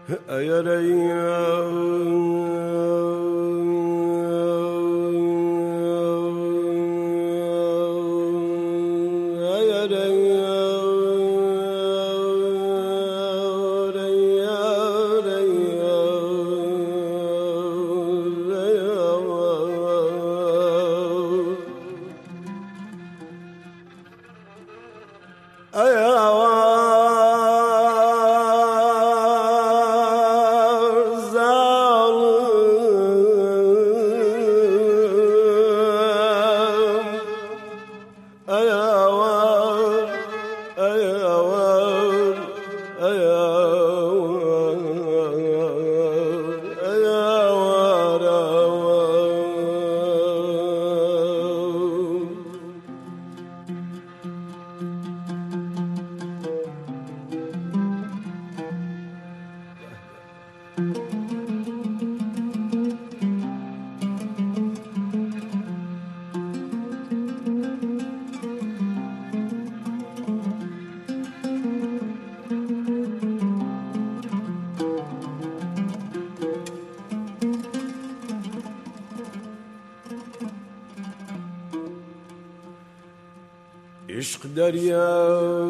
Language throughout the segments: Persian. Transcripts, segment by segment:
عشق دریا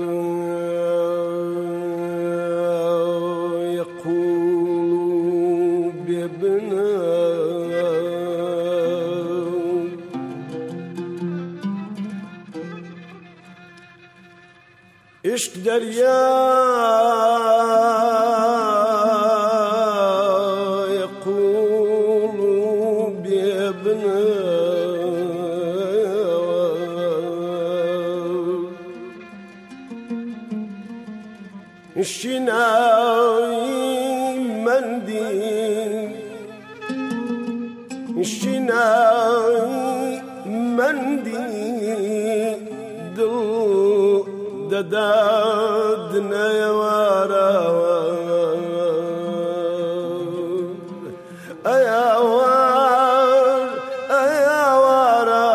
يقول بابنا عشق دریا يقول بابنا الشناي مندي الشناي مندي دل ددادنا يا ورا يا ور يا ورا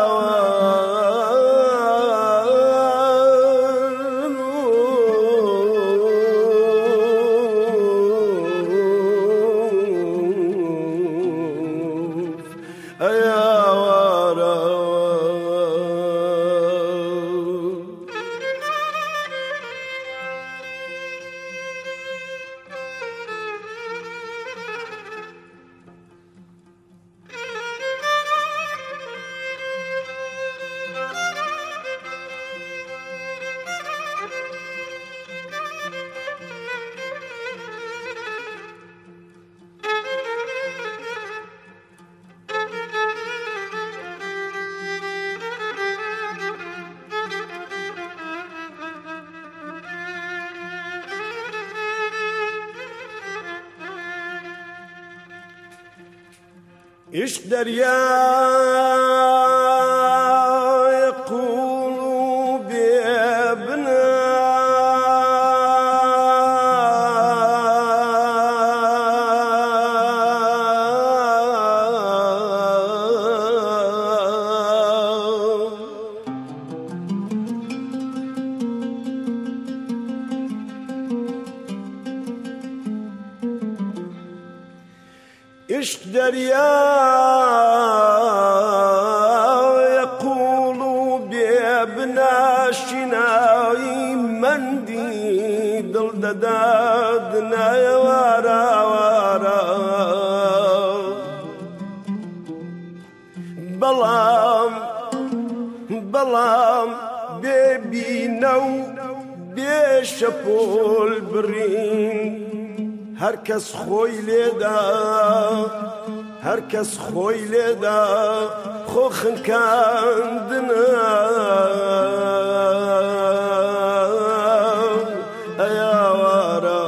عشق دریا يقول بابنا عشق دریا يقول بابنا شناي مندي دل ددادنا يا ورا ورا بلام ببينو بشپول برين هرکس خوی لیدا هرکس خوی لیدا خوخن کندنا ایا وارا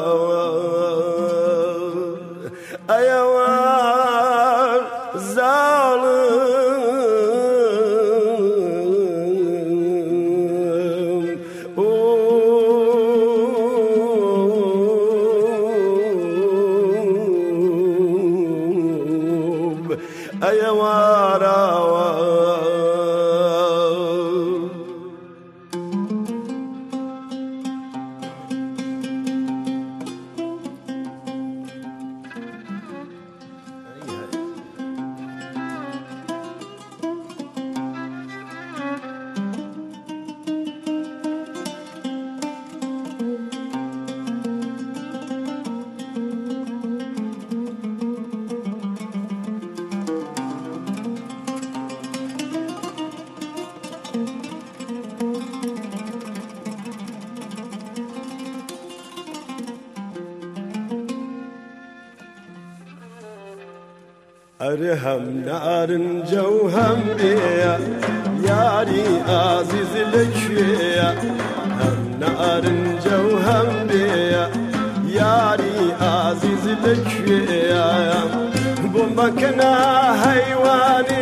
ایا وار ظالم ایا وارا أرهم نار جوهم بيا ياري عزيز لكويا هم نار جوهم بيا ياري عزيز لكويا بمكنا حيواني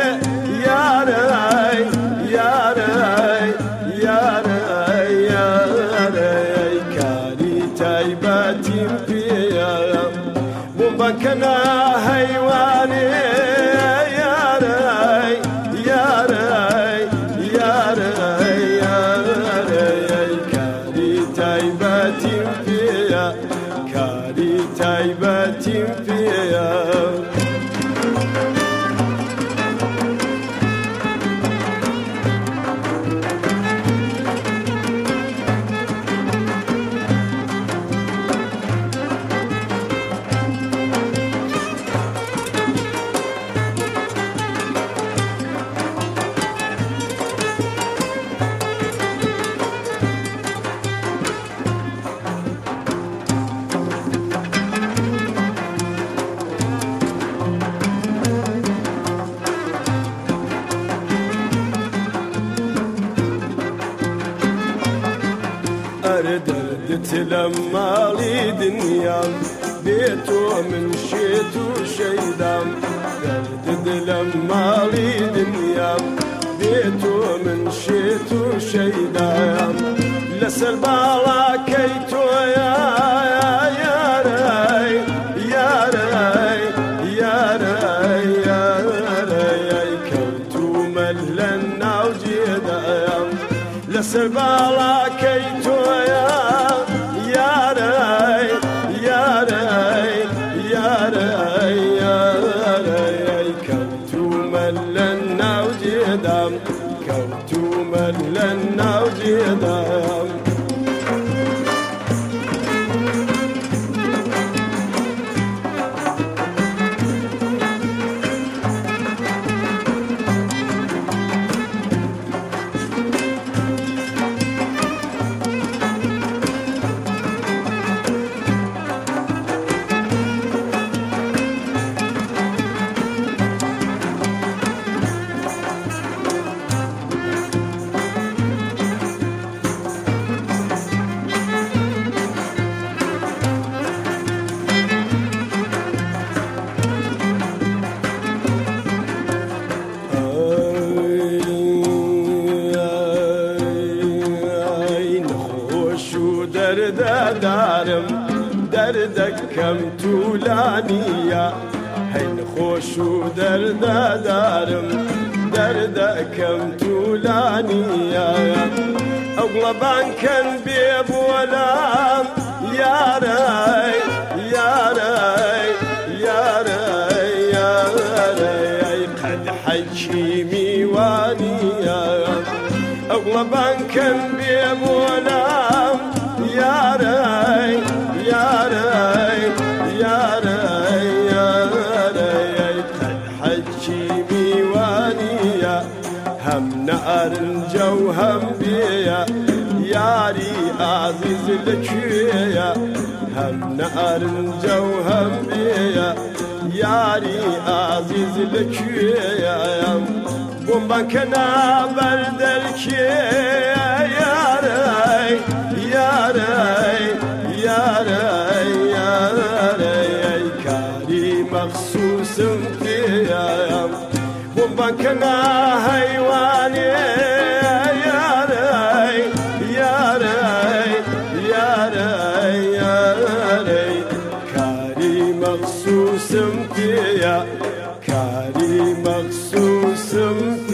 ياري ياري ياري ياري كاري تايباتي بيا بمكنا حيواني ياري ياري ياري ياري كاري تايباتي بيا كاري تايباتي بيا دردت لما لي دنيا بيتو من شيتو شيدام دردت لما لي دنيا بيتو من شيتو شيدام لسر بالا كيتو يا راي يا راي يا راي يا راي كنتو ملنا وجيدام لسر بالا كيتو كوتو ملنا وجدام درد دارم دردك كم تولانية هين خوش درد دارم دردك كم تولانية أغلبان كان بيب ولام يا راي يا راي يا راي يا راي قد حكيمي وانية أغلبان كان بيب ولام يا راي يا راي يا راي يا راي قد حكيمي وانية هم نار جو هم بيا ياري عزيز لكويا هم نار جو هم بيا ياري عزيز لكويا بمبكنا بردلكي يا راي يا راي يا راي يا راي كاري مخصوص فيا بمبكنا حيواني يا راي يا راي يا راي يا راي كاري مخصوص فيا كاري مخصوص